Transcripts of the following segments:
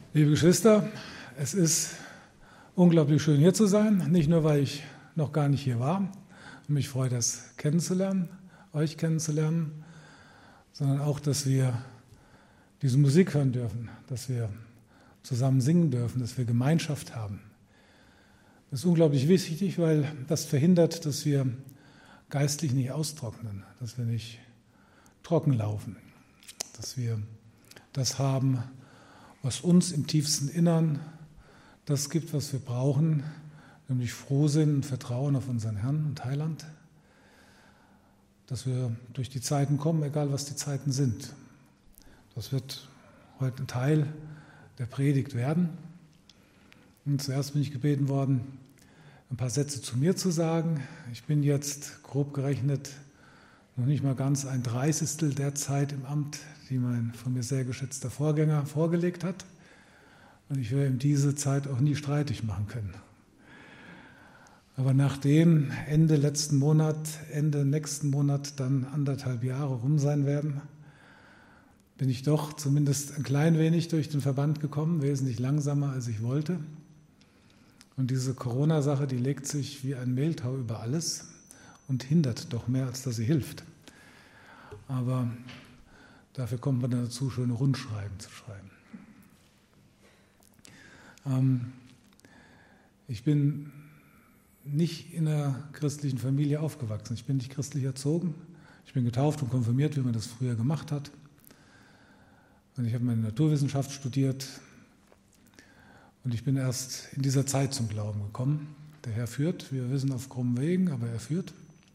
Liebe Geschwister, es ist unglaublich schön hier zu sein, nicht nur, weil ich noch gar nicht hier war und mich freue, das kennenzulernen, euch kennenzulernen, sondern auch, dass wir diese Musik hören dürfen, dass wir zusammen singen dürfen, dass wir Gemeinschaft haben. Das ist unglaublich wichtig, weil das verhindert, dass wir geistlich nicht austrocknen, dass wir nicht trocken laufen, dass wir das haben, was uns im tiefsten Innern das gibt, was wir brauchen, nämlich Frohsinn und Vertrauen auf unseren Herrn und Heiland, dass wir durch die Zeiten kommen, egal was die Zeiten sind. Das wird heute ein Teil der Predigt werden. Und zuerst bin ich gebeten worden, ein paar Sätze zu mir zu sagen. Ich bin jetzt grob gerechnet noch nicht mal ganz 1/30 der Zeit im Amt, die mein von mir sehr geschätzter Vorgänger vorgelegt hat. Und ich werde ihm diese Zeit auch nie streitig machen können. Aber nachdem Ende nächsten Monat dann 1,5 Jahre rum sein werden, bin ich doch zumindest ein klein wenig durch den Verband gekommen, wesentlich langsamer, als ich wollte. Und diese Corona-Sache, die legt sich wie ein Mehltau über alles und hindert doch mehr, als dass sie hilft. Aber dafür kommt man dann dazu, schöne Rundschreiben zu schreiben. Ich bin nicht in einer christlichen Familie aufgewachsen. Ich bin nicht christlich erzogen. Ich bin getauft und konfirmiert, wie man das früher gemacht hat. Und ich habe meine Naturwissenschaft studiert. Und ich bin erst in dieser Zeit zum Glauben gekommen. Der Herr führt, wir wissen auf krummen Wegen, aber er führt.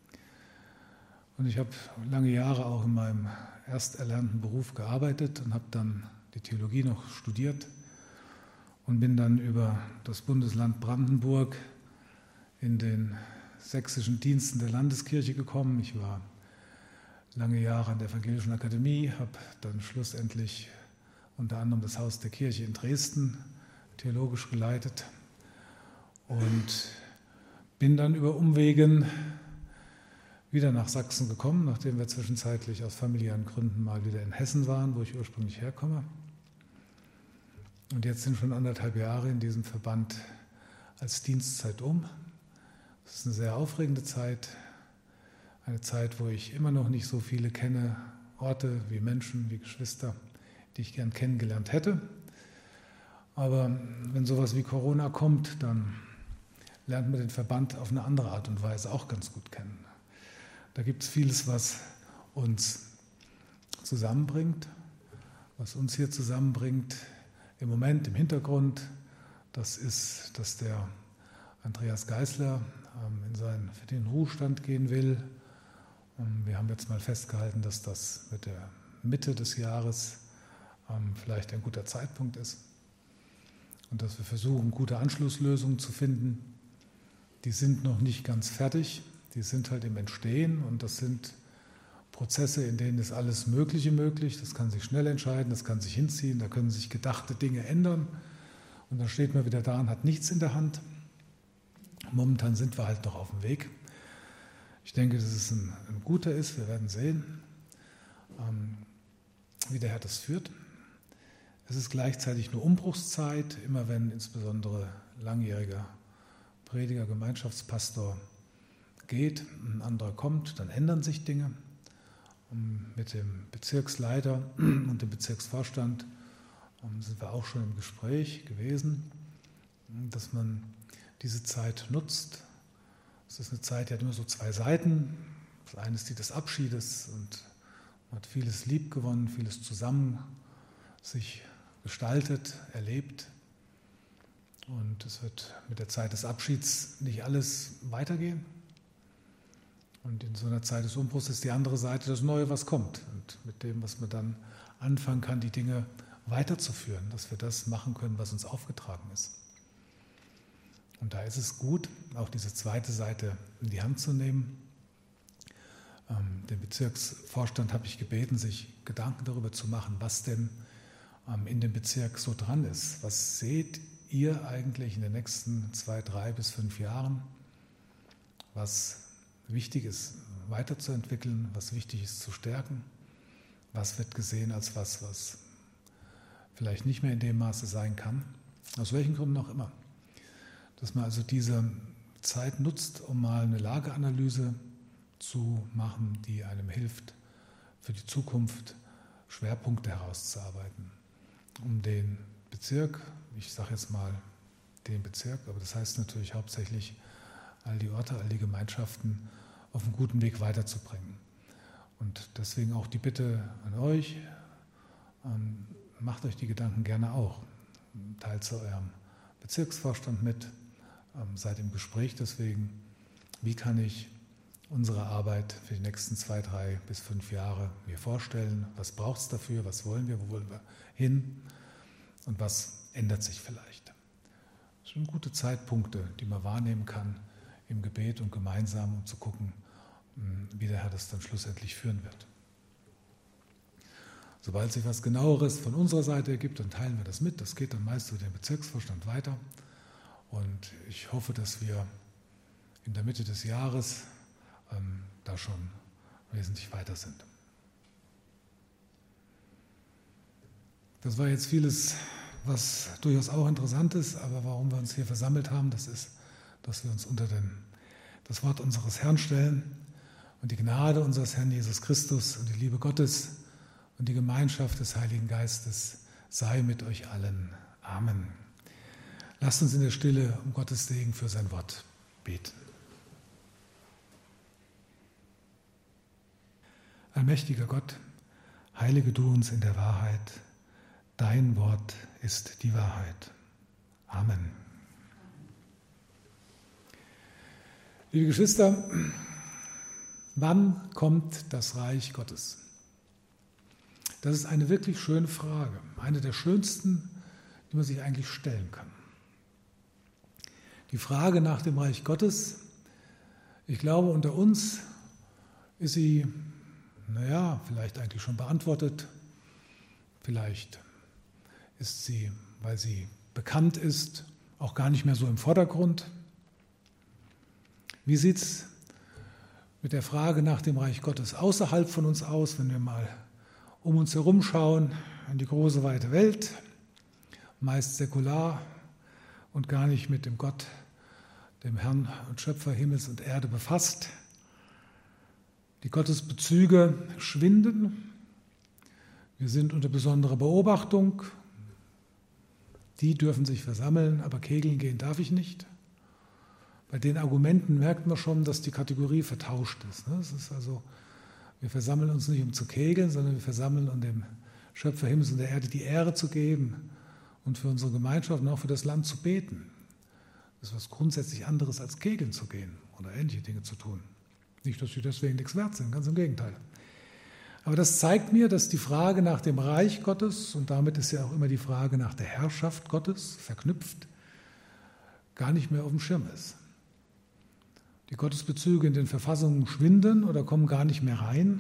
Und ich habe lange Jahre auch in meinem erst erlernten Beruf gearbeitet und habe dann die Theologie noch studiert und bin dann über das Bundesland Brandenburg in den sächsischen Diensten der Landeskirche gekommen. Ich war lange Jahre an der Evangelischen Akademie, habe dann schlussendlich unter anderem das Haus der Kirche in Dresden theologisch geleitet und bin dann über Umwegen wieder nach Sachsen gekommen, nachdem wir zwischenzeitlich aus familiären Gründen mal wieder in Hessen waren, wo ich ursprünglich herkomme. Und jetzt sind schon 1,5 Jahre in diesem Verband als Dienstzeit um. Das ist eine sehr aufregende Zeit, eine Zeit, wo ich immer noch nicht so viele kenne, Orte wie Menschen, wie Geschwister, die ich gern kennengelernt hätte. Aber wenn sowas wie Corona kommt, dann lernt man den Verband auf eine andere Art und Weise auch ganz gut kennen. Da gibt es vieles, was uns zusammenbringt, was uns hier zusammenbringt. Im Moment, im Hintergrund, das ist, dass der Andreas Geisler für den Ruhestand gehen will. Wir haben jetzt mal festgehalten, dass das mit der Mitte des Jahres vielleicht ein guter Zeitpunkt ist und dass wir versuchen, gute Anschlusslösungen zu finden. Die sind noch nicht ganz fertig, die sind halt im Entstehen und das sind Prozesse, in denen ist alles Mögliche möglich. Das kann sich schnell entscheiden, das kann sich hinziehen, da können sich gedachte Dinge ändern und dann steht man wieder da und hat nichts in der Hand. Momentan sind wir halt noch auf dem Weg. Ich denke, dass es ein guter ist, wir werden sehen, wie der Herr das führt. Es ist gleichzeitig eine Umbruchszeit, immer wenn insbesondere langjähriger Prediger, Gemeinschaftspastor geht, ein anderer kommt, dann ändern sich Dinge. Und mit dem Bezirksleiter und dem Bezirksvorstand sind wir auch schon im Gespräch gewesen, dass man diese Zeit nutzt. Es ist eine Zeit, die hat immer so 2 Seiten. Das eine ist die des Abschiedes und man hat vieles lieb gewonnen, vieles zusammen sich gestaltet, erlebt. Und es wird mit der Zeit des Abschieds nicht alles weitergehen. Und in so einer Zeit des Umbruchs ist die andere Seite das Neue, was kommt. Und mit dem, was man dann anfangen kann, die Dinge weiterzuführen, dass wir das machen können, was uns aufgetragen ist. Und da ist es gut, auch diese zweite Seite in die Hand zu nehmen. Den Bezirksvorstand habe ich gebeten, sich Gedanken darüber zu machen, was denn in dem Bezirk so dran ist. Was seht ihr eigentlich in den nächsten 2, 3 bis 5 Jahren, was wichtig ist weiterzuentwickeln, was wichtig ist zu stärken, was wird gesehen als was vielleicht nicht mehr in dem Maße sein kann, aus welchen Gründen auch immer. Dass man also diese Zeit nutzt, um mal eine Lageanalyse zu machen, die einem hilft, für die Zukunft Schwerpunkte herauszuarbeiten, um den Bezirk, ich sage jetzt mal den Bezirk, aber das heißt natürlich hauptsächlich all die Orte, all die Gemeinschaften auf einen guten Weg weiterzubringen. Und deswegen auch die Bitte an euch, macht euch die Gedanken gerne auch, teilt zu eurem Bezirksvorstand mit, seid im Gespräch deswegen, wie kann ich unsere Arbeit für die nächsten 2, 3 bis 5 Jahre mir vorstellen, was braucht es dafür, was wollen wir, wo wollen wir hin und was ändert sich vielleicht. Das sind gute Zeitpunkte, die man wahrnehmen kann im Gebet und gemeinsam, um zu gucken, wie der Herr das dann schlussendlich führen wird. Sobald sich was Genaueres von unserer Seite ergibt, dann teilen wir das mit. Das geht dann meist über den Bezirksvorstand weiter. Und ich hoffe, dass wir in der Mitte des Jahres da schon wesentlich weiter sind. Das war jetzt vieles, was durchaus auch interessant ist, aber warum wir uns hier versammelt haben, das ist, dass wir uns unter das Wort unseres Herrn stellen und die Gnade unseres Herrn Jesus Christus und die Liebe Gottes und die Gemeinschaft des Heiligen Geistes sei mit euch allen. Amen. Lasst uns in der Stille um Gottes Segen für sein Wort beten. Allmächtiger Gott, heilige du uns in der Wahrheit. Dein Wort ist die Wahrheit. Amen. Liebe Geschwister, wann kommt das Reich Gottes? Das ist eine wirklich schöne Frage, eine der schönsten, die man sich eigentlich stellen kann. Die Frage nach dem Reich Gottes, ich glaube, unter uns ist sie, vielleicht eigentlich schon beantwortet. Vielleicht ist sie, weil sie bekannt ist, auch gar nicht mehr so im Vordergrund. Wie sieht es mit der Frage nach dem Reich Gottes außerhalb von uns aus, wenn wir mal um uns herum schauen, in die große, weite Welt, meist säkular und gar nicht mit dem Gott, dem Herrn und Schöpfer Himmels und Erde befasst? Die Gottesbezüge schwinden. Wir sind unter besonderer Beobachtung. Die dürfen sich versammeln, aber kegeln gehen darf ich nicht. Bei den Argumenten merkt man schon, dass die Kategorie vertauscht ist. Es ist also, wir versammeln uns nicht, um zu kegeln, sondern wir versammeln, um dem Schöpfer Himmels und der Erde die Ehre zu geben und für unsere Gemeinschaft und auch für das Land zu beten. Das ist was grundsätzlich anderes als kegeln zu gehen oder ähnliche Dinge zu tun. Nicht, dass sie deswegen nichts wert sind, ganz im Gegenteil. Aber das zeigt mir, dass die Frage nach dem Reich Gottes, und damit ist ja auch immer die Frage nach der Herrschaft Gottes verknüpft, gar nicht mehr auf dem Schirm ist. Die Gottesbezüge in den Verfassungen schwinden oder kommen gar nicht mehr rein.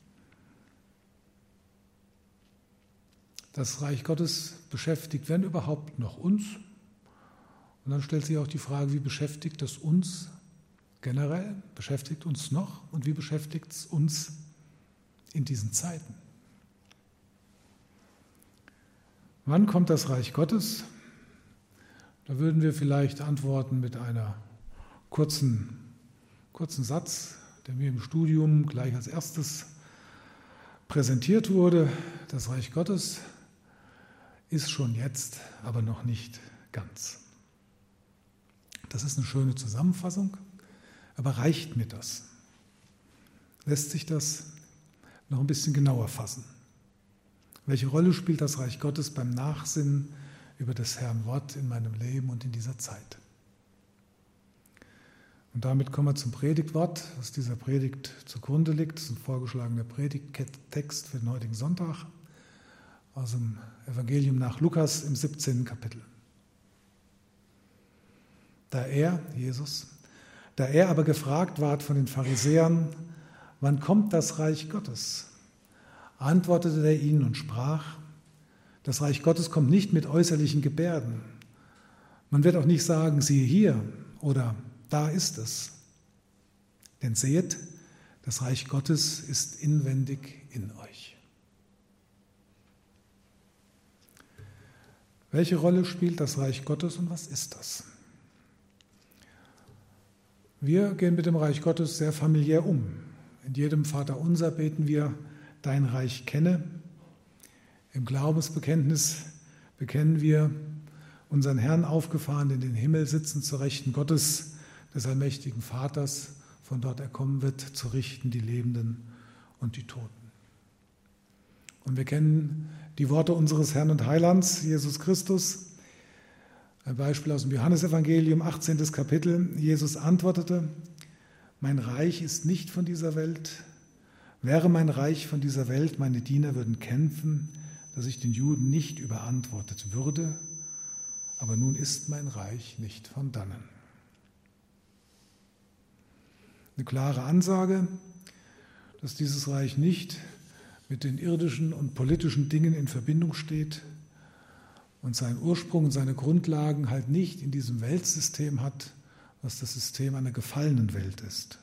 Das Reich Gottes beschäftigt, wenn überhaupt, noch uns. Und dann stellt sich auch die Frage, wie beschäftigt das uns generell, beschäftigt uns noch und wie beschäftigt es uns in diesen Zeiten? Wann kommt das Reich Gottes? Da würden wir vielleicht antworten mit einer kurzen Satz, der mir im Studium gleich als erstes präsentiert wurde. Das Reich Gottes ist schon jetzt, aber noch nicht ganz. Das ist eine schöne Zusammenfassung, aber reicht mir das? Lässt sich das noch ein bisschen genauer fassen? Welche Rolle spielt das Reich Gottes beim Nachsinnen über des Herrn Wort in meinem Leben und in dieser Zeit? Und damit kommen wir zum Predigtwort, was dieser Predigt zugrunde liegt. Das ist ein vorgeschlagener Predigttext für den heutigen Sonntag aus dem Evangelium nach Lukas im 17. Kapitel. Da er aber gefragt ward von den Pharisäern, wann kommt das Reich Gottes? Antwortete er ihnen und sprach, das Reich Gottes kommt nicht mit äußerlichen Gebärden. Man wird auch nicht sagen, siehe hier oder da ist es. Denn seht, das Reich Gottes ist inwendig in euch. Welche Rolle spielt das Reich Gottes und was ist das? Wir gehen mit dem Reich Gottes sehr familiär um. In jedem Vaterunser beten wir, dein Reich kenne. Im Glaubensbekenntnis bekennen wir unseren Herrn aufgefahren in den Himmel, sitzen zur Rechten Gottes, des allmächtigen Vaters, von dort er kommen wird, zu richten die Lebenden und die Toten. Und wir kennen die Worte unseres Herrn und Heilands, Jesus Christus. Ein Beispiel aus dem Johannesevangelium, 18. Kapitel. Jesus antwortete, mein Reich ist nicht von dieser Welt. Wäre mein Reich von dieser Welt, meine Diener würden kämpfen, dass ich den Juden nicht überantwortet würde. Aber nun ist mein Reich nicht von dannen. Eine klare Ansage, dass dieses Reich nicht mit den irdischen und politischen Dingen in Verbindung steht und seinen Ursprung und seine Grundlagen halt nicht in diesem Weltsystem hat, was das System einer gefallenen Welt ist.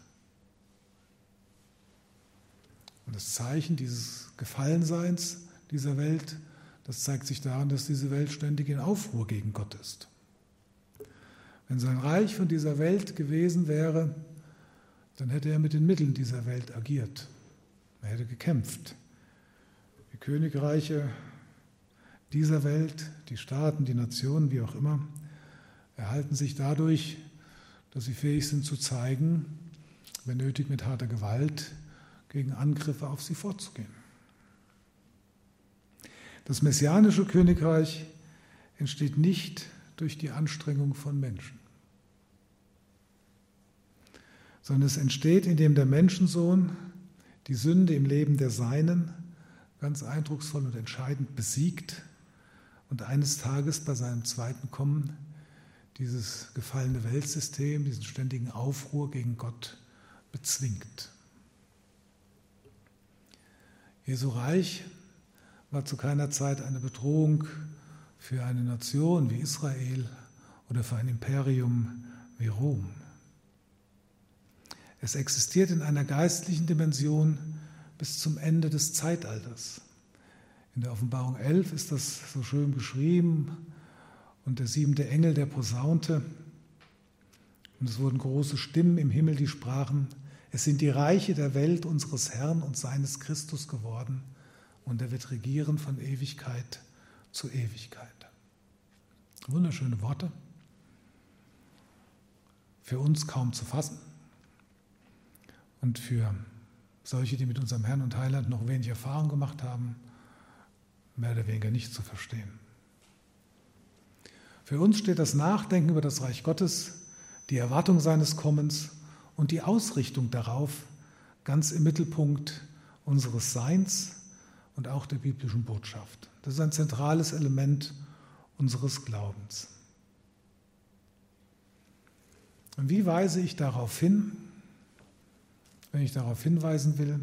Und das Zeichen dieses Gefallenseins dieser Welt, das zeigt sich daran, dass diese Welt ständig in Aufruhr gegen Gott ist. Wenn sein Reich von dieser Welt gewesen wäre, dann hätte er mit den Mitteln dieser Welt agiert. Er hätte gekämpft. Die Königreiche dieser Welt, die Staaten, die Nationen, wie auch immer, erhalten sich dadurch, dass sie fähig sind zu zeigen, wenn nötig mit harter Gewalt, gegen Angriffe auf sie vorzugehen. Das messianische Königreich entsteht nicht durch die Anstrengung von Menschen, sondern es entsteht, indem der Menschensohn die Sünde im Leben der Seinen ganz eindrucksvoll und entscheidend besiegt und eines Tages bei seinem zweiten Kommen dieses gefallene Weltsystem, diesen ständigen Aufruhr gegen Gott bezwingt. Jesu Reich war zu keiner Zeit eine Bedrohung für eine Nation wie Israel oder für ein Imperium wie Rom. Es existiert in einer geistlichen Dimension bis zum Ende des Zeitalters. In der Offenbarung 11 ist das so schön beschrieben und der 7. Engel, der posaunte. Und es wurden große Stimmen im Himmel, die sprachen, es sind die Reiche der Welt unseres Herrn und seines Christus geworden und er wird regieren von Ewigkeit zu Ewigkeit. Wunderschöne Worte, für uns kaum zu fassen und für solche, die mit unserem Herrn und Heiland noch wenig Erfahrung gemacht haben, mehr oder weniger nicht zu verstehen. Für uns steht das Nachdenken über das Reich Gottes, die Erwartung seines Kommens und die Ausrichtung darauf ganz im Mittelpunkt unseres Seins und auch der biblischen Botschaft. Das ist ein zentrales Element unseres Glaubens. Und wie weise ich darauf hin, wenn ich darauf hinweisen will?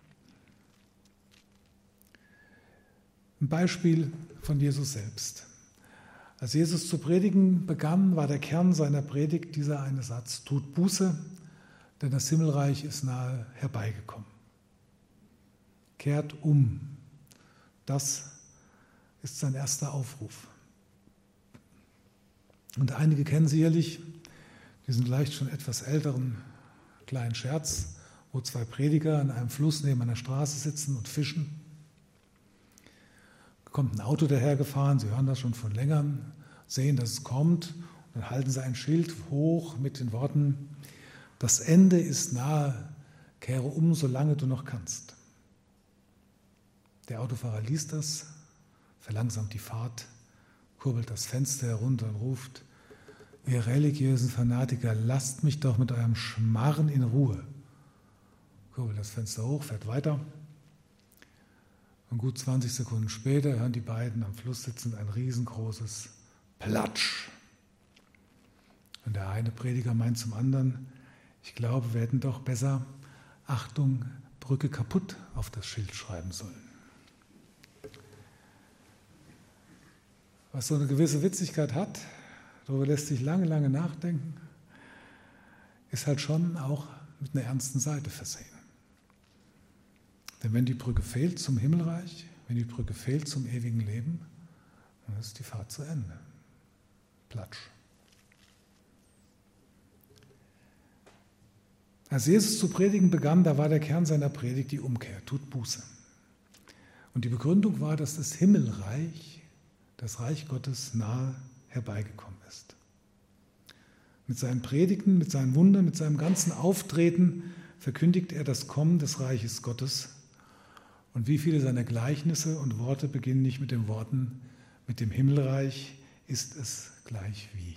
Ein Beispiel von Jesus selbst. Als Jesus zu predigen begann, war der Kern seiner Predigt dieser eine Satz: Tut Buße, denn das Himmelreich ist nahe herbeigekommen. Kehrt um. Das ist sein erster Aufruf. Und einige kennen sicherlich diesen vielleicht schon etwas älteren kleinen Scherz, wo zwei Prediger an einem Fluss neben einer Straße sitzen und fischen. Kommt ein Auto dahergefahren, sie hören das schon von längerem, sehen, dass es kommt, und dann halten sie ein Schild hoch mit den Worten: Das Ende ist nahe, kehre um, solange du noch kannst. Der Autofahrer liest das, verlangsamt die Fahrt, kurbelt das Fenster herunter und ruft: Ihr religiösen Fanatiker, lasst mich doch mit eurem Schmarren in Ruhe. Kurbelt das Fenster hoch, fährt weiter. Und gut 20 Sekunden später hören die beiden am Fluss sitzend ein riesengroßes Platsch. Und der eine Prediger meint zum anderen: Ich glaube, wir hätten doch besser Achtung, Brücke kaputt auf das Schild schreiben sollen. Was so eine gewisse Witzigkeit hat, darüber lässt sich lange, lange nachdenken, ist halt schon auch mit einer ernsten Seite versehen. Denn wenn die Brücke fehlt zum Himmelreich, wenn die Brücke fehlt zum ewigen Leben, Und dann ist die Fahrt zu Ende. Platsch. Als Jesus zu predigen begann, da war der Kern seiner Predigt die Umkehr, tut Buße. Und die Begründung war, dass das Himmelreich, das Reich Gottes, nahe herbeigekommen ist. Mit seinen Predigten, mit seinen Wundern, mit seinem ganzen Auftreten verkündigt er das Kommen des Reiches Gottes. Und wie viele seiner Gleichnisse und Worte beginnen nicht mit den Worten, mit dem Himmelreich ist es gleich wie.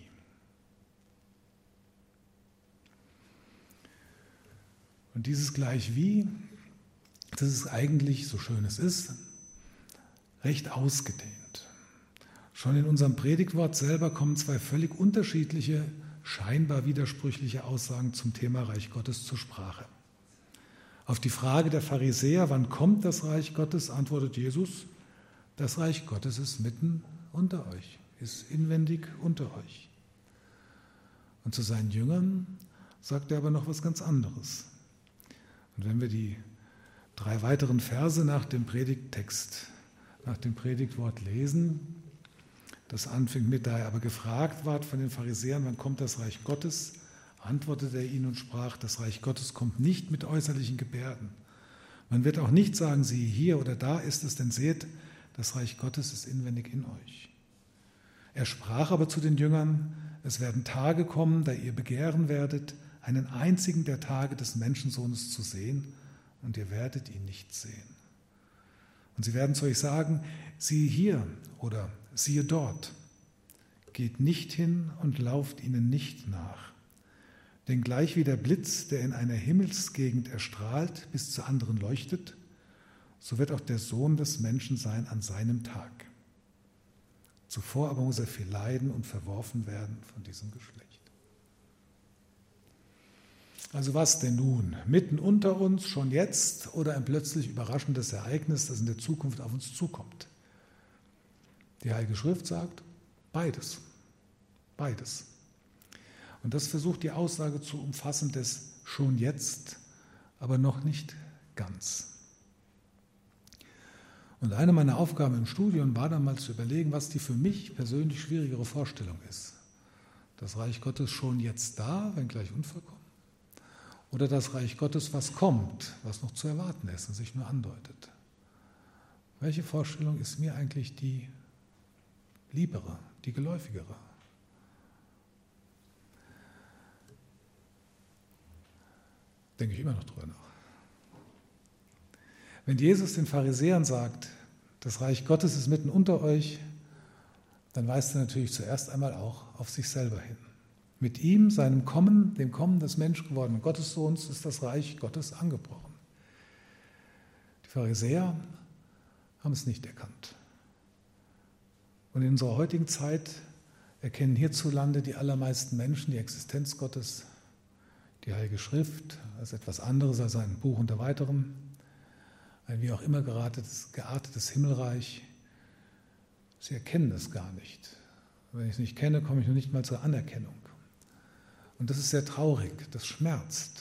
Und dieses gleich wie, das ist eigentlich, so schön es ist, recht ausgedehnt. Schon in unserem Predigtwort selber kommen zwei völlig unterschiedliche, scheinbar widersprüchliche Aussagen zum Thema Reich Gottes zur Sprache. Auf die Frage der Pharisäer, wann kommt das Reich Gottes, antwortet Jesus, das Reich Gottes ist mitten unter euch, ist inwendig unter euch. Und zu seinen Jüngern sagt er aber noch was ganz anderes. Und wenn wir die 3 weiteren Verse nach dem Predigttext, nach dem Predigtwort lesen, das anfängt mit, da er aber gefragt ward von den Pharisäern, wann kommt das Reich Gottes, antwortete er ihnen und sprach, das Reich Gottes kommt nicht mit äußerlichen Gebärden. Man wird auch nicht sagen, siehe hier oder da ist es, denn seht, das Reich Gottes ist inwendig in euch. Er sprach aber zu den Jüngern, es werden Tage kommen, da ihr begehren werdet, einen einzigen der Tage des Menschensohnes zu sehen, und ihr werdet ihn nicht sehen. Und sie werden zu euch sagen, siehe hier oder siehe dort. Geht nicht hin und lauft ihnen nicht nach. Denn gleich wie der Blitz, der in einer Himmelsgegend erstrahlt, bis zu anderen leuchtet, so wird auch der Sohn des Menschen sein an seinem Tag. Zuvor aber muss er viel leiden und verworfen werden von diesem Geschlecht. Also was denn nun? Mitten unter uns, schon jetzt, oder ein plötzlich überraschendes Ereignis, das in der Zukunft auf uns zukommt? Die Heilige Schrift sagt, beides. Beides. Und das versucht die Aussage zu umfassen des schon jetzt, aber noch nicht ganz. Und eine meiner Aufgaben im Studium war dann mal zu überlegen, was die für mich persönlich schwierigere Vorstellung ist. Das Reich Gottes schon jetzt da, wenngleich unvollkommen, oder das Reich Gottes, was kommt, was noch zu erwarten ist und sich nur andeutet. Welche Vorstellung ist mir eigentlich die liebere, die geläufigere? Denke ich immer noch drüber nach. Wenn Jesus den Pharisäern sagt, das Reich Gottes ist mitten unter euch, dann weist er natürlich zuerst einmal auch auf sich selber hin. Mit ihm, seinem Kommen, dem Kommen des menschgewordenen Gottessohns, ist das Reich Gottes angebrochen. Die Pharisäer haben es nicht erkannt. Und in unserer heutigen Zeit erkennen hierzulande die allermeisten Menschen die Existenz Gottes, die Heilige Schrift als etwas anderes als ein Buch unter weiterem, ein wie auch immer geartetes Himmelreich. Sie erkennen es gar nicht. Wenn ich es nicht kenne, komme ich noch nicht mal zur Anerkennung. Und das ist sehr traurig, das schmerzt.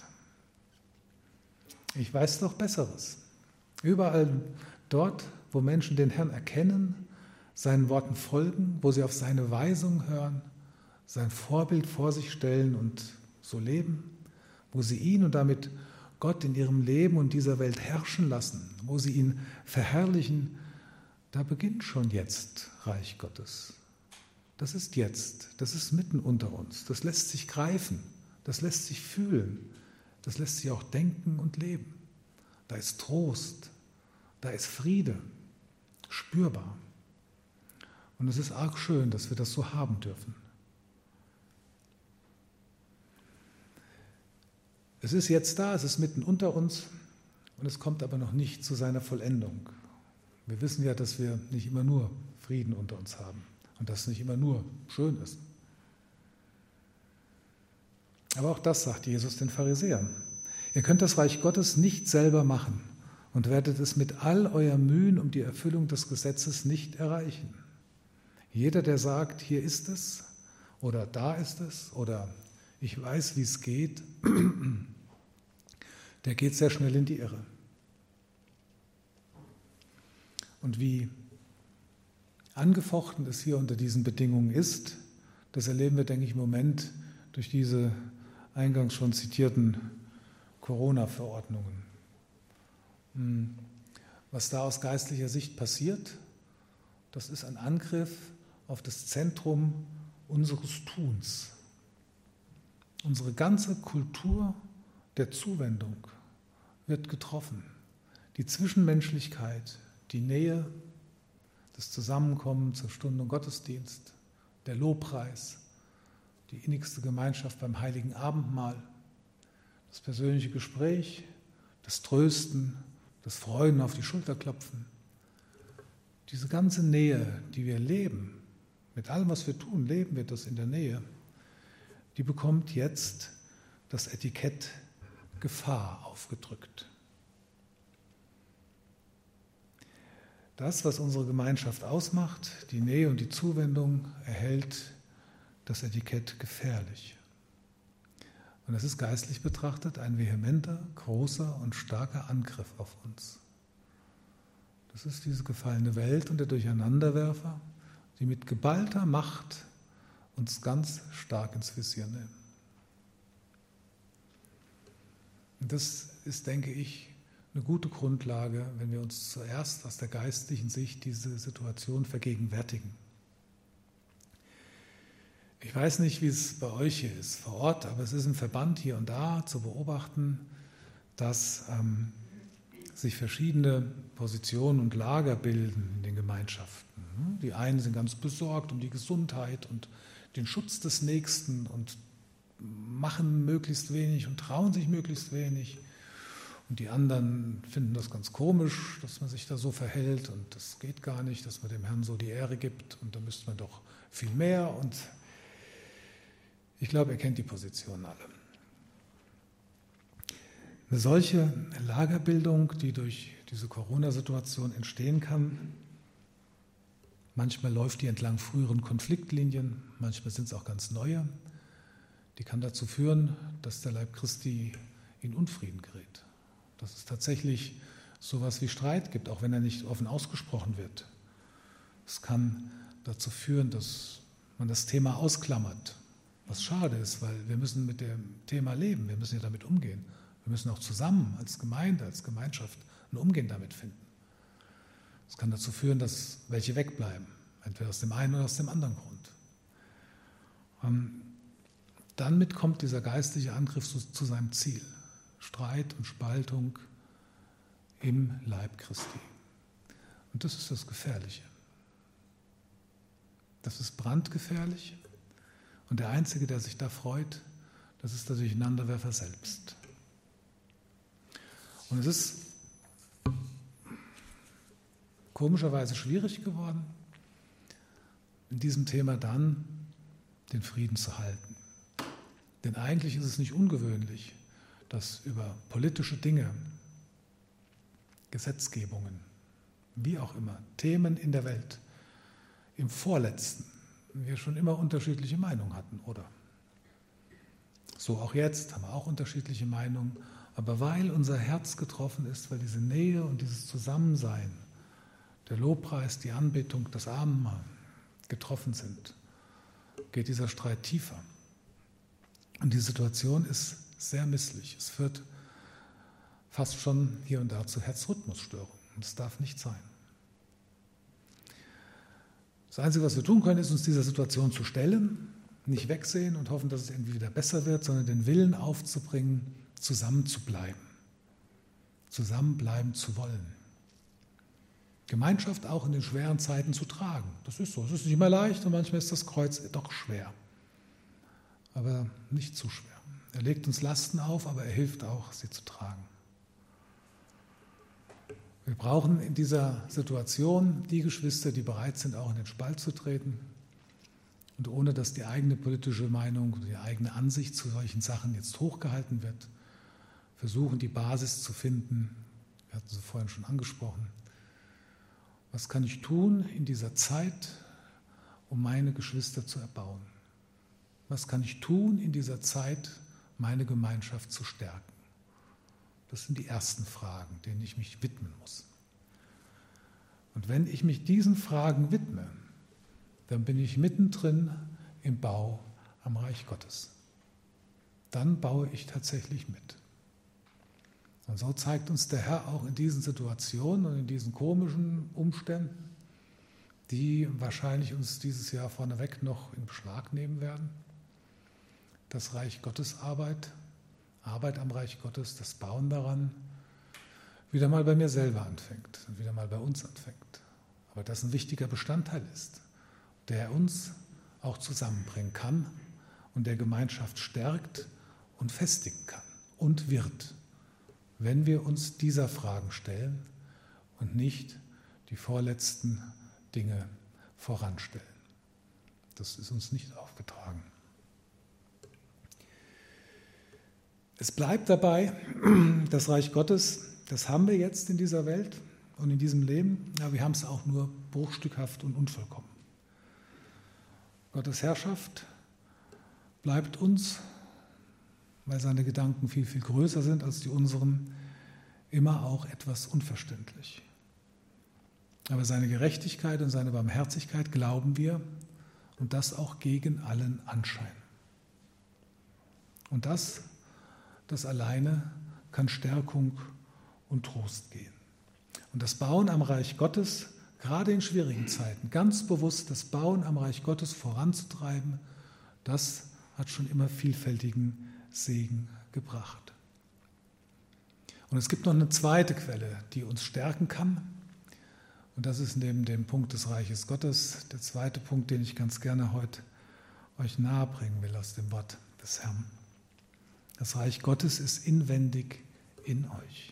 Ich weiß doch Besseres. Überall dort, wo Menschen den Herrn erkennen, seinen Worten folgen, wo sie auf seine Weisung hören, sein Vorbild vor sich stellen und so leben, wo sie ihn und damit Gott in ihrem Leben und dieser Welt herrschen lassen, wo sie ihn verherrlichen, da beginnt schon jetzt Reich Gottes. Das ist jetzt, das ist mitten unter uns, das lässt sich greifen, das lässt sich fühlen, das lässt sich auch denken und leben. Da ist Trost, da ist Friede, spürbar. Und es ist arg schön, dass wir das so haben dürfen. Es ist jetzt da, es ist mitten unter uns und es kommt aber noch nicht zu seiner Vollendung. Wir wissen ja, dass wir nicht immer nur Frieden unter uns haben und dass es nicht immer nur schön ist. Aber auch das sagt Jesus den Pharisäern. Ihr könnt das Reich Gottes nicht selber machen und werdet es mit all euer Mühen um die Erfüllung des Gesetzes nicht erreichen. Jeder, der sagt, hier ist es oder da ist es oder ich weiß, wie es geht, der geht sehr schnell in die Irre. Und wie angefochten es hier unter diesen Bedingungen ist. Das erleben wir, denke ich, im Moment durch diese eingangs schon zitierten Corona-Verordnungen. Was da aus geistlicher Sicht passiert, das ist ein Angriff auf das Zentrum unseres Tuns. Unsere ganze Kultur der Zuwendung wird getroffen. Die Zwischenmenschlichkeit, die Nähe, das Zusammenkommen zur Stunde Gottesdienst, der Lobpreis, die innigste Gemeinschaft beim Heiligen Abendmahl, das persönliche Gespräch, das Trösten, das Freuen auf die Schulter klopfen. Diese ganze Nähe, die wir leben, mit allem, was wir tun, leben wir das in der Nähe, die bekommt jetzt das Etikett Gefahr aufgedrückt. Das, was unsere Gemeinschaft ausmacht, die Nähe und die Zuwendung, erhält das Etikett gefährlich. Und das ist geistlich betrachtet ein vehementer, großer und starker Angriff auf uns. Das ist diese gefallene Welt und der Durcheinanderwerfer, die mit geballter Macht uns ganz stark ins Visier nehmen. Und das ist, denke ich, eine gute Grundlage, wenn wir uns zuerst aus der geistlichen Sicht diese Situation vergegenwärtigen. Ich weiß nicht, wie es bei euch hier ist vor Ort, aber es ist im Verband hier und da zu beobachten, dass sich verschiedene Positionen und Lager bilden in den Gemeinschaften. Die einen sind ganz besorgt um die Gesundheit und den Schutz des Nächsten und machen möglichst wenig und trauen sich möglichst wenig. Und die anderen finden das ganz komisch, dass man sich da so verhält und das geht gar nicht, dass man dem Herrn so die Ehre gibt und da müsste man doch viel mehr. Und ich glaube, ihr kennt die Positionen alle. Eine solche Lagerbildung, die durch diese Corona-Situation entstehen kann, manchmal läuft die entlang früheren Konfliktlinien, manchmal sind es auch ganz neue, die kann dazu führen, dass der Leib Christi in Unfrieden gerät. Dass es tatsächlich sowas wie Streit gibt, auch wenn er nicht offen ausgesprochen wird. Es kann dazu führen, dass man das Thema ausklammert, was schade ist, weil wir müssen mit dem Thema leben, wir müssen ja damit umgehen. Wir müssen auch zusammen als Gemeinde, als Gemeinschaft ein Umgehen damit finden. Es kann dazu führen, dass welche wegbleiben, entweder aus dem einen oder aus dem anderen Grund. Damit kommt dieser geistliche Angriff zu seinem Ziel. Streit und Spaltung im Leib Christi. Und das ist das Gefährliche. Das ist brandgefährlich. Und der Einzige, der sich da freut, das ist der Durcheinanderwerfer selbst. Und es ist komischerweise schwierig geworden, in diesem Thema dann den Frieden zu halten. Denn eigentlich ist es nicht ungewöhnlich, dass über politische Dinge, Gesetzgebungen, wie auch immer, Themen in der Welt im Vorletzten wir schon immer unterschiedliche Meinungen hatten, oder? So auch jetzt haben wir auch unterschiedliche Meinungen, aber weil unser Herz getroffen ist, weil diese Nähe und dieses Zusammensein, der Lobpreis, die Anbetung, das Abendmahl getroffen sind, geht dieser Streit tiefer. Und die Situation ist sehr misslich. Es führt fast schon hier und da zu Herzrhythmusstörungen. Und das darf nicht sein. Das Einzige, was wir tun können, ist, uns dieser Situation zu stellen, nicht wegsehen und hoffen, dass es irgendwie wieder besser wird, sondern den Willen aufzubringen, zusammen zu bleiben, zusammenbleiben zu wollen. Gemeinschaft auch in den schweren Zeiten zu tragen. Das ist so. Es ist nicht immer leicht und manchmal ist das Kreuz doch schwer. Aber nicht zu schwer. Er legt uns Lasten auf, aber er hilft auch, sie zu tragen. Wir brauchen in dieser Situation die Geschwister, die bereit sind, auch in den Spalt zu treten und ohne dass die eigene politische Meinung, die eigene Ansicht zu solchen Sachen jetzt hochgehalten wird, versuchen, die Basis zu finden. Wir hatten sie vorhin schon angesprochen. Was kann ich tun in dieser Zeit, um meine Geschwister zu erbauen? Was kann ich tun in dieser Zeit, meine Gemeinschaft zu stärken? Das sind die ersten Fragen, denen ich mich widmen muss. Und wenn ich mich diesen Fragen widme, dann bin ich mittendrin im Bau am Reich Gottes. Dann baue ich tatsächlich mit. Und so zeigt uns der Herr auch in diesen Situationen und in diesen komischen Umständen, die wahrscheinlich uns dieses Jahr vorneweg noch in Beschlag nehmen werden, das Reich Gottes Arbeit am Reich Gottes, das Bauen daran, wieder mal bei mir selber anfängt und wieder mal bei uns anfängt. Aber das ein wichtiger Bestandteil ist, der uns auch zusammenbringen kann und der Gemeinschaft stärkt und festigen kann und wird, wenn wir uns dieser Fragen stellen und nicht die vorletzten Dinge voranstellen. Das ist uns nicht aufgetragen. Es bleibt dabei, das Reich Gottes, das haben wir jetzt in dieser Welt und in diesem Leben, aber wir haben es auch nur bruchstückhaft und unvollkommen. Gottes Herrschaft bleibt uns, weil seine Gedanken viel, viel größer sind als die unseren, immer auch etwas unverständlich. Aber seine Gerechtigkeit und seine Barmherzigkeit glauben wir und das auch gegen allen Anschein. Und das alleine kann Stärkung und Trost gehen. Und das Bauen am Reich Gottes, gerade in schwierigen Zeiten, ganz bewusst das Bauen am Reich Gottes voranzutreiben, das hat schon immer vielfältigen Segen gebracht. Und es gibt noch eine zweite Quelle, die uns stärken kann. Und das ist neben dem Punkt des Reiches Gottes der zweite Punkt, den ich ganz gerne heute euch nahebringen will aus dem Wort des Herrn. Das Reich Gottes ist inwendig in euch.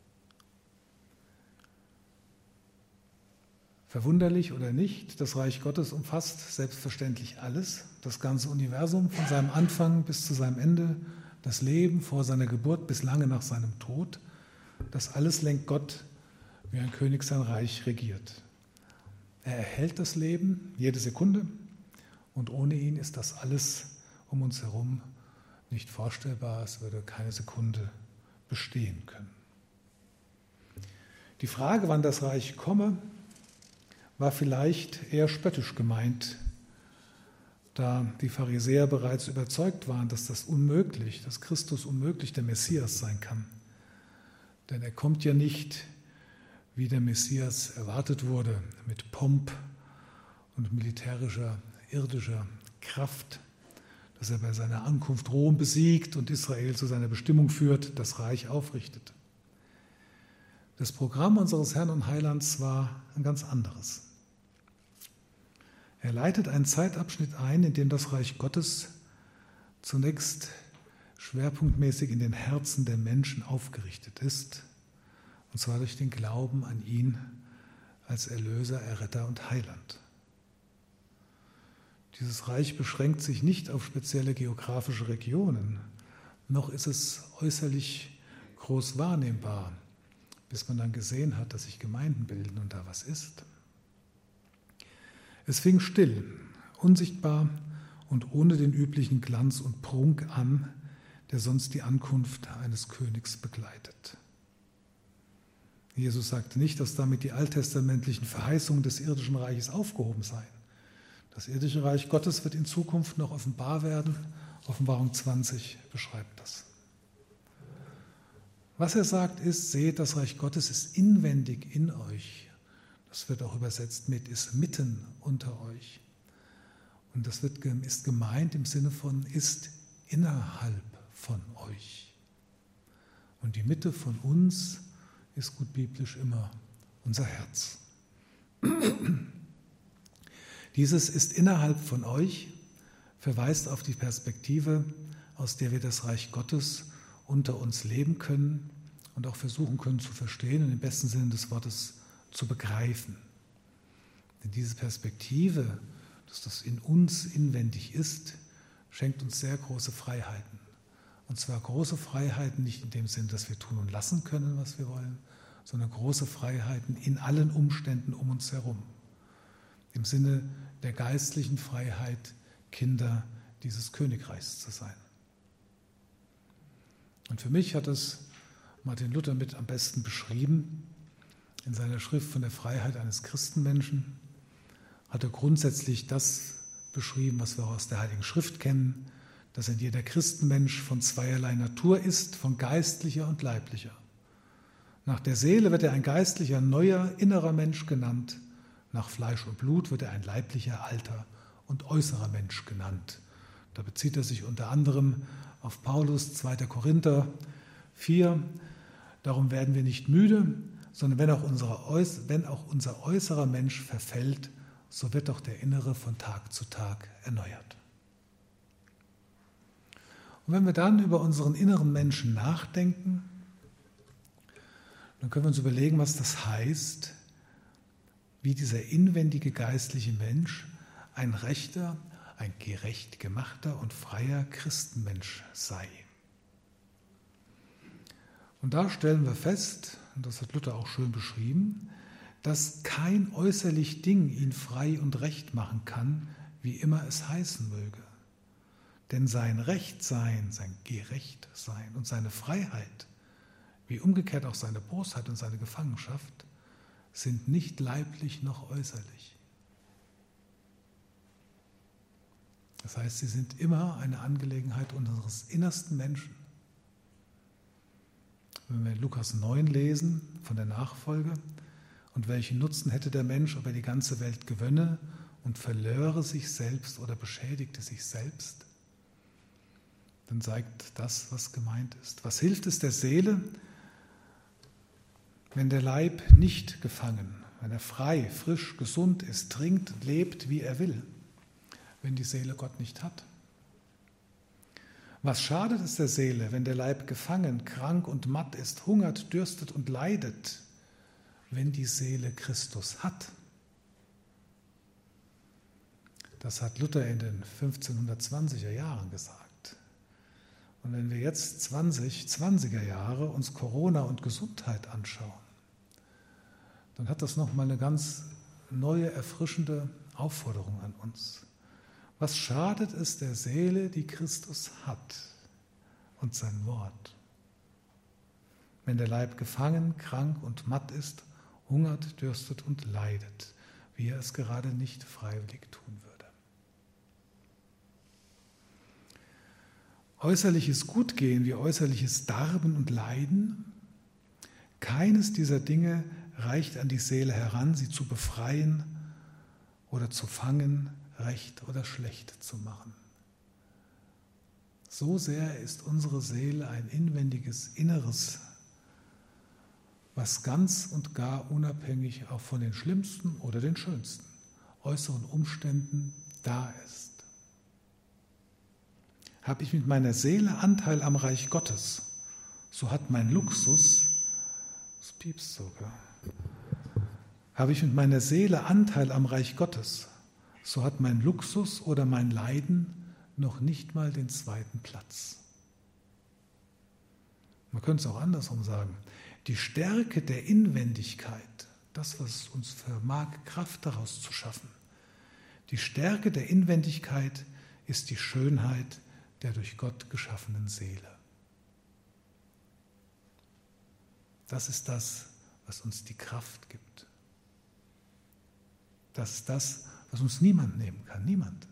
Verwunderlich oder nicht, das Reich Gottes umfasst selbstverständlich alles, das ganze Universum von seinem Anfang bis zu seinem Ende, das Leben vor seiner Geburt bis lange nach seinem Tod. Das alles lenkt Gott, wie ein König sein Reich regiert. Er erhält das Leben jede Sekunde und ohne ihn ist das alles um uns herum nicht vorstellbar. Es würde keine Sekunde bestehen können. Die Frage, wann das Reich komme, war vielleicht eher spöttisch gemeint, da die Pharisäer bereits überzeugt waren, dass dass Christus unmöglich der Messias sein kann. Denn er kommt ja nicht, wie der Messias erwartet wurde, mit Pomp und militärischer, irdischer Kraft, dass er bei seiner Ankunft Rom besiegt und Israel zu seiner Bestimmung führt, das Reich aufrichtet. Das Programm unseres Herrn und Heilands war ein ganz anderes. Er leitet einen Zeitabschnitt ein, in dem das Reich Gottes zunächst schwerpunktmäßig in den Herzen der Menschen aufgerichtet ist, und zwar durch den Glauben an ihn als Erlöser, Erretter und Heiland. Dieses Reich beschränkt sich nicht auf spezielle geografische Regionen, noch ist es äußerlich groß wahrnehmbar, bis man dann gesehen hat, dass sich Gemeinden bilden und da was ist. Es fing still, unsichtbar und ohne den üblichen Glanz und Prunk an, der sonst die Ankunft eines Königs begleitet. Jesus sagte nicht, dass damit die alttestamentlichen Verheißungen des irdischen Reiches aufgehoben seien. Das irdische Reich Gottes wird in Zukunft noch offenbar werden. Offenbarung 20 beschreibt das. Was er sagt ist, seht, das Reich Gottes ist inwendig in euch. Das wird auch übersetzt mit, ist mitten unter euch. Und das ist gemeint im Sinne von, ist innerhalb von euch. Und die Mitte von uns ist gut biblisch immer unser Herz. Dieses ist innerhalb von euch verweist auf die Perspektive, aus der wir das Reich Gottes unter uns leben können und auch versuchen können zu verstehen und im besten Sinne des Wortes zu begreifen. Denn diese Perspektive, dass das in uns inwendig ist, schenkt uns sehr große Freiheiten. Und zwar große Freiheiten nicht in dem Sinn, dass wir tun und lassen können, was wir wollen, sondern große Freiheiten in allen Umständen um uns herum. Im Sinne der geistlichen Freiheit, Kinder dieses Königreichs zu sein. Und für mich hat es Martin Luther mit am besten beschrieben in seiner Schrift von der Freiheit eines Christenmenschen, hat er grundsätzlich das beschrieben, was wir auch aus der Heiligen Schrift kennen, dass ein jeder Christenmensch von zweierlei Natur ist, von geistlicher und leiblicher. Nach der Seele wird er ein geistlicher, neuer, innerer Mensch genannt. Nach Fleisch und Blut wird er ein leiblicher, alter und äußerer Mensch genannt. Da bezieht er sich unter anderem auf Paulus, 2. Korinther 4. Darum werden wir nicht müde, sondern wenn auch unser äußerer Mensch verfällt, so wird auch der innere von Tag zu Tag erneuert. Und wenn wir dann über unseren inneren Menschen nachdenken, dann können wir uns überlegen, was das heißt, wie dieser inwendige geistliche Mensch ein rechter, ein gerecht gemachter und freier Christenmensch sei. Und da stellen wir fest, und das hat Luther auch schön beschrieben, dass kein äußerlich Ding ihn frei und recht machen kann, wie immer es heißen möge. Denn sein Rechtsein, sein Gerechtsein und seine Freiheit, wie umgekehrt auch seine Bosheit und seine Gefangenschaft, sind nicht leiblich noch äußerlich. Das heißt, sie sind immer eine Angelegenheit unseres innersten Menschen. Wenn wir in Lukas 9 lesen von der Nachfolge, und welchen Nutzen hätte der Mensch, ob er die ganze Welt gewönne und verlöre sich selbst oder beschädigte sich selbst, dann zeigt das, was gemeint ist. Was hilft es der Seele, wenn der Leib nicht gefangen, wenn er frei, frisch, gesund ist, trinkt, lebt, wie er will, wenn die Seele Gott nicht hat? Was schadet es der Seele, wenn der Leib gefangen, krank und matt ist, hungert, dürstet und leidet, wenn die Seele Christus hat? Das hat Luther in den 1520er Jahren gesagt. Und wenn wir jetzt 20er Jahre uns Corona und Gesundheit anschauen, dann hat das nochmal eine ganz neue, erfrischende Aufforderung an uns. Was schadet es der Seele, die Christus hat und sein Wort? Wenn der Leib gefangen, krank und matt ist, hungert, dürstet und leidet, wie er es gerade nicht freiwillig tun würde. Äußerliches Gutgehen wie äußerliches Darben und Leiden, keines dieser Dinge reicht an die Seele heran, sie zu befreien oder zu fangen, recht oder schlecht zu machen. So sehr ist unsere Seele ein inwendiges Inneres, was ganz und gar unabhängig auch von den schlimmsten oder den schönsten äußeren Umständen da ist. Habe ich mit meiner Seele Anteil am Reich Gottes, so hat mein Luxus, das piepst sogar, habe ich mit meiner Seele Anteil am Reich Gottes, so hat mein Luxus oder mein Leiden noch nicht mal den zweiten Platz. Man könnte es auch andersrum sagen. Die Stärke der Inwendigkeit, das, was uns vermag, Kraft daraus zu schaffen, die Stärke der Inwendigkeit ist die Schönheit der durch Gott geschaffenen Seele. Das ist das, was uns die Kraft gibt. Das ist das, was uns niemand nehmen kann, niemand.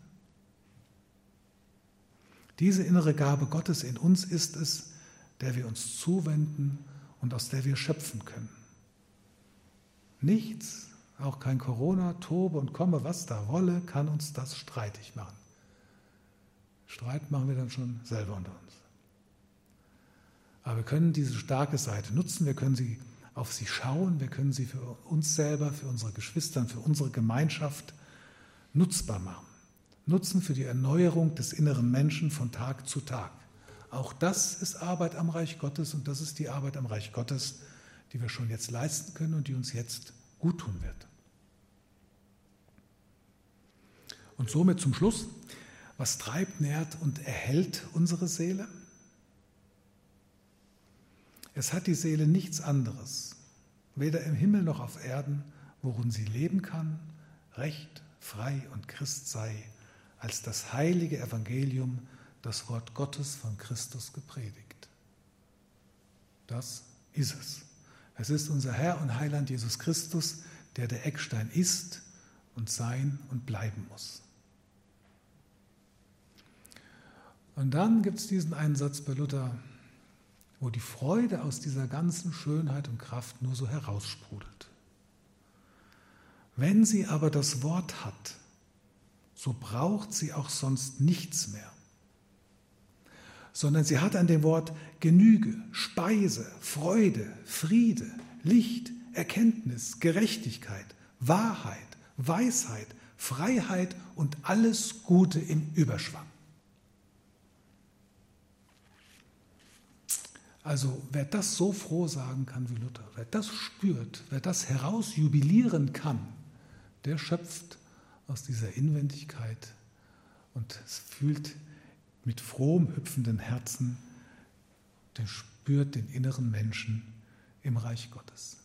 Diese innere Gabe Gottes in uns ist es, der wir uns zuwenden und aus der wir schöpfen können. Nichts, auch kein Corona, tobe und komme, was da wolle, kann uns das streitig machen. Streit machen wir dann schon selber unter uns. Aber wir können diese starke Seite nutzen, wir können auf sie schauen, wir können sie für uns selber, für unsere Geschwister, für unsere Gemeinschaft nutzbar machen. Nutzen für die Erneuerung des inneren Menschen von Tag zu Tag. Auch das ist Arbeit am Reich Gottes und das ist die Arbeit am Reich Gottes, die wir schon jetzt leisten können und die uns jetzt gut tun wird. Und somit zum Schluss, was treibt, nährt und erhält unsere Seele? Es hat die Seele nichts anderes, weder im Himmel noch auf Erden, worin sie leben kann, recht, frei und Christ sei, als das heilige Evangelium, das Wort Gottes von Christus gepredigt. Das ist es. Es ist unser Herr und Heiland Jesus Christus, der Eckstein ist und sein und bleiben muss. Und dann gibt es diesen einen Satz bei Luther, wo die Freude aus dieser ganzen Schönheit und Kraft nur so heraussprudelt. Wenn sie aber das Wort hat, so braucht sie auch sonst nichts mehr, sondern sie hat an dem Wort Genüge, Speise, Freude, Friede, Licht, Erkenntnis, Gerechtigkeit, Wahrheit, Weisheit, Freiheit und alles Gute im Überschwang. Also wer das so froh sagen kann wie Luther, wer das spürt, wer das herausjubilieren kann, der schöpft aus dieser Inwendigkeit und fühlt mit frohem, hüpfenden Herzen, der spürt den inneren Menschen im Reich Gottes.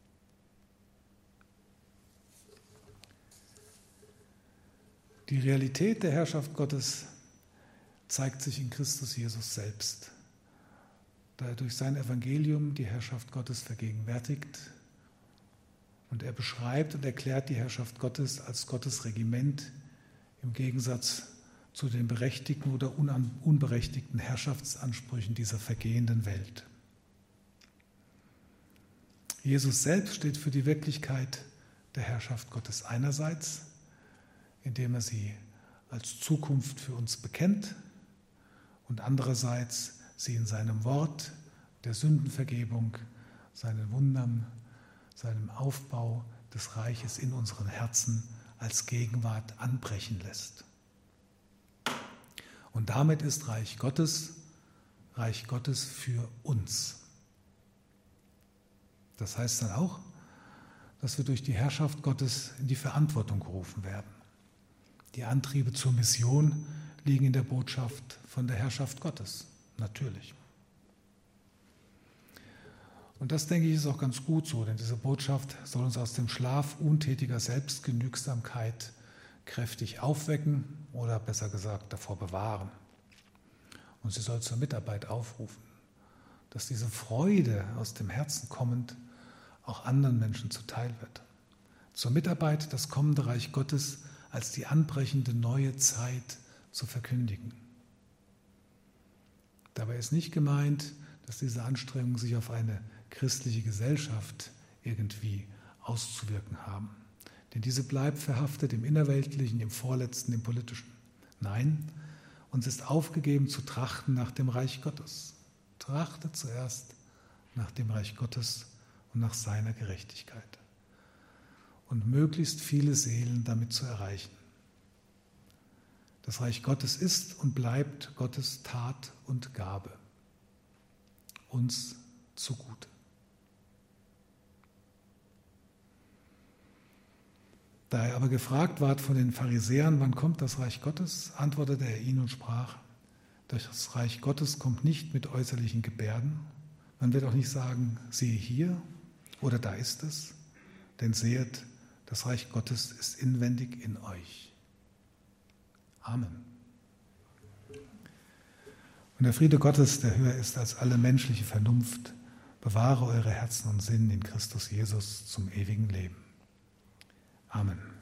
Die Realität der Herrschaft Gottes zeigt sich in Christus Jesus selbst, da er durch sein Evangelium die Herrschaft Gottes vergegenwärtigt und er beschreibt und erklärt die Herrschaft Gottes als Gottes Regiment im Gegensatz zu den berechtigten oder unberechtigten Herrschaftsansprüchen dieser vergehenden Welt. Jesus selbst steht für die Wirklichkeit der Herrschaft Gottes einerseits, indem er sie als Zukunft für uns bekennt und andererseits sie in seinem Wort der Sündenvergebung, seinen Wundern, seinem Aufbau des Reiches in unseren Herzen als Gegenwart anbrechen lässt. Und damit ist Reich Gottes für uns. Das heißt dann auch, dass wir durch die Herrschaft Gottes in die Verantwortung gerufen werden. Die Antriebe zur Mission liegen in der Botschaft von der Herrschaft Gottes, natürlich. Und das, denke ich, ist auch ganz gut so, denn diese Botschaft soll uns aus dem Schlaf untätiger Selbstgenügsamkeit kräftig aufwecken oder besser gesagt davor bewahren. Und sie soll zur Mitarbeit aufrufen, dass diese Freude aus dem Herzen kommend auch anderen Menschen zuteil wird. Zur Mitarbeit, das kommende Reich Gottes als die anbrechende neue Zeit zu verkündigen. Dabei ist nicht gemeint, dass diese Anstrengungen sich auf eine christliche Gesellschaft irgendwie auszuwirken haben. Denn diese bleibt verhaftet im Innerweltlichen, im Vorletzten, im Politischen. Nein, uns ist aufgegeben zu trachten nach dem Reich Gottes. Trachtet zuerst nach dem Reich Gottes und nach seiner Gerechtigkeit. Und möglichst viele Seelen damit zu erreichen. Das Reich Gottes ist und bleibt Gottes Tat und Gabe. Uns zugute. Da er aber gefragt ward von den Pharisäern, wann kommt das Reich Gottes, antwortete er ihnen und sprach, das Reich Gottes kommt nicht mit äußerlichen Gebärden. Man wird auch nicht sagen, siehe hier oder da ist es, denn sehet, das Reich Gottes ist inwendig in euch. Amen. Und der Friede Gottes, der höher ist als alle menschliche Vernunft, bewahre eure Herzen und Sinn in Christus Jesus zum ewigen Leben. Amen.